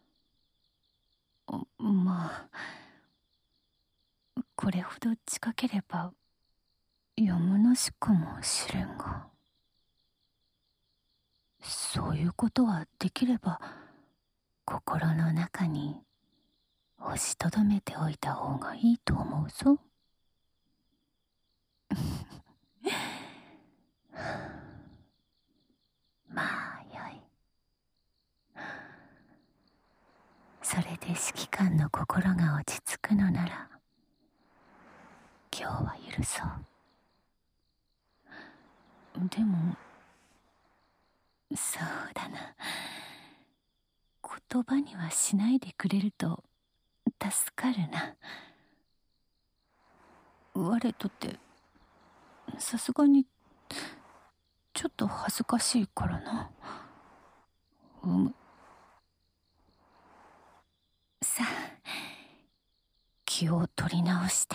まあ、これほど近ければやむなしかもしれんが、そういうことはできれば心の中に押しとどめておいた方がいいと思うぞ。まあよい。それで指揮官の心が落ち着くのなら今日は許そう。でもそうだな、言葉にはしないでくれると助かるな。我とってさすがにちょっと恥ずかしいからな。さあ、気を取り直して。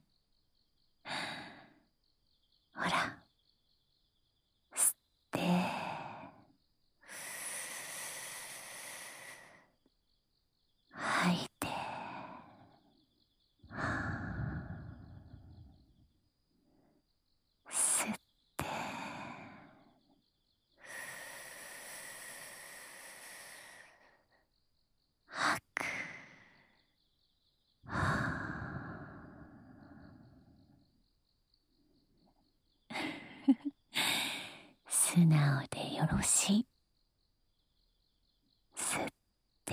ほら、吸って吐いて、吸って吐く。素直でよろしい。吸って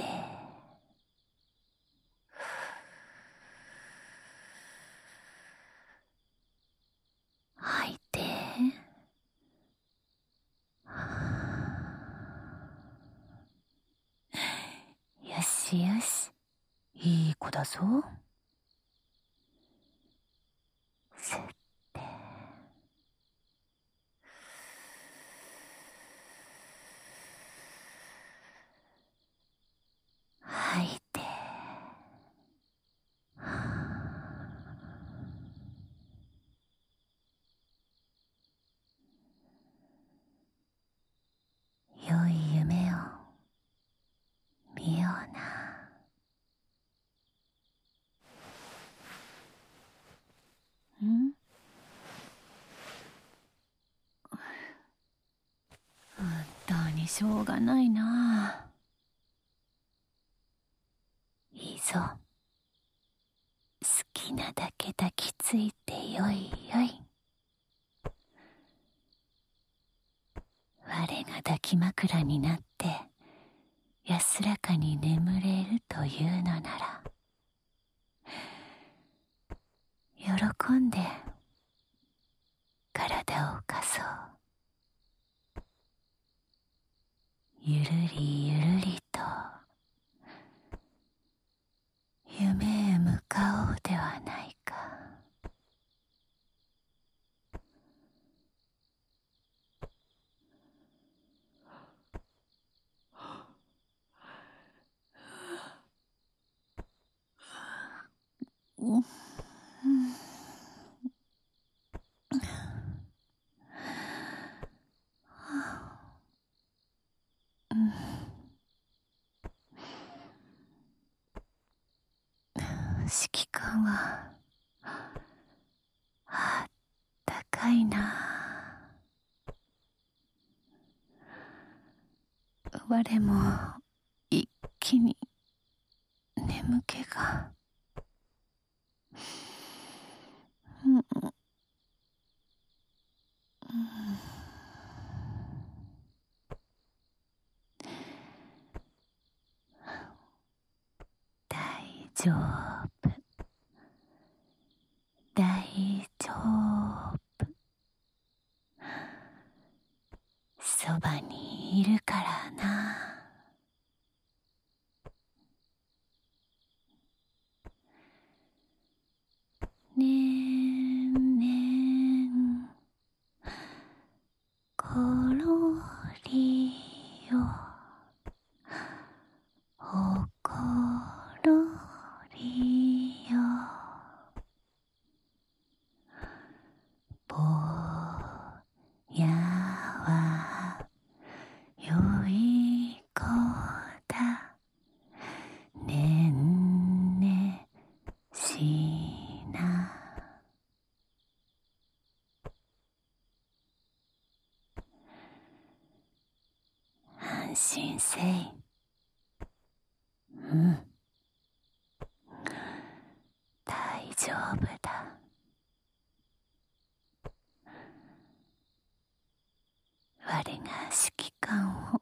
吐いて。よしよし、いい子だぞ。吸って吐いて。良い夢を見ような。本当にしょうがないな。いいぞ。好きなだけ抱きついてよいよい。我が抱き枕になって安らかに眠れるというのなら、喜んで体を貸そう。ゆるりゆるりと夢へ向かおうではないか。指揮官はあったかいな。我も一気に眠気が。大丈夫、大丈夫。そばにいるからな。ねんねんころりよ、ほころりよ。 こだねんねしな安心せい。大丈夫だ。我が指揮官を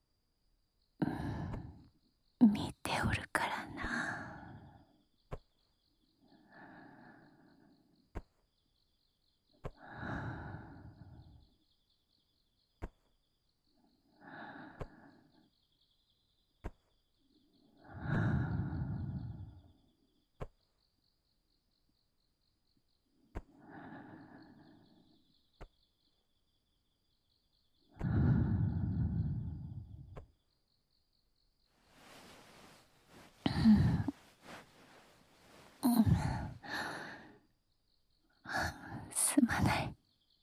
見ておるからな。すまない。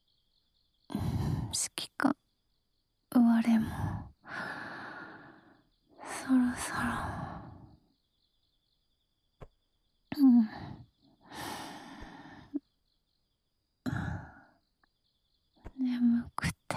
指揮官、我もそろそろ眠くて。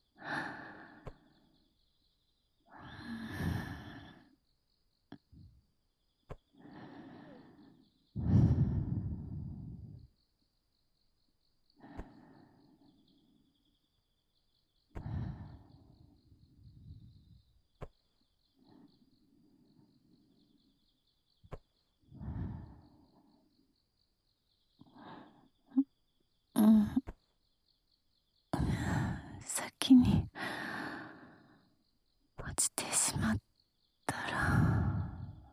先に落ちてしまったら。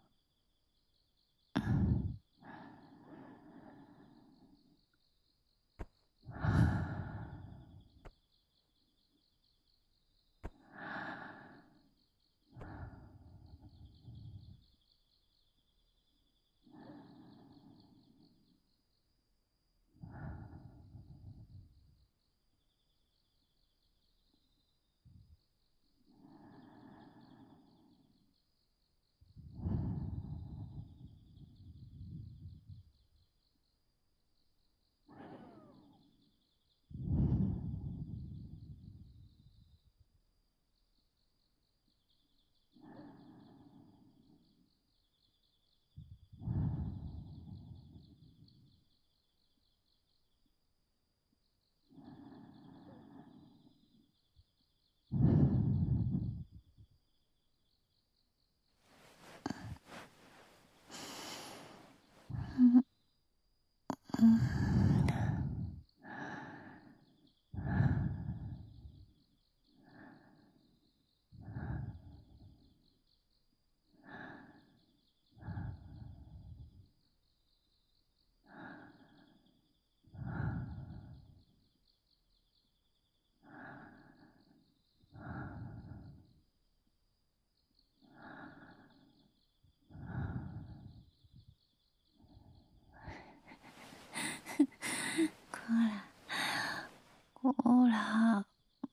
ほら、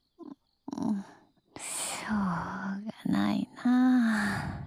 しょうがないな。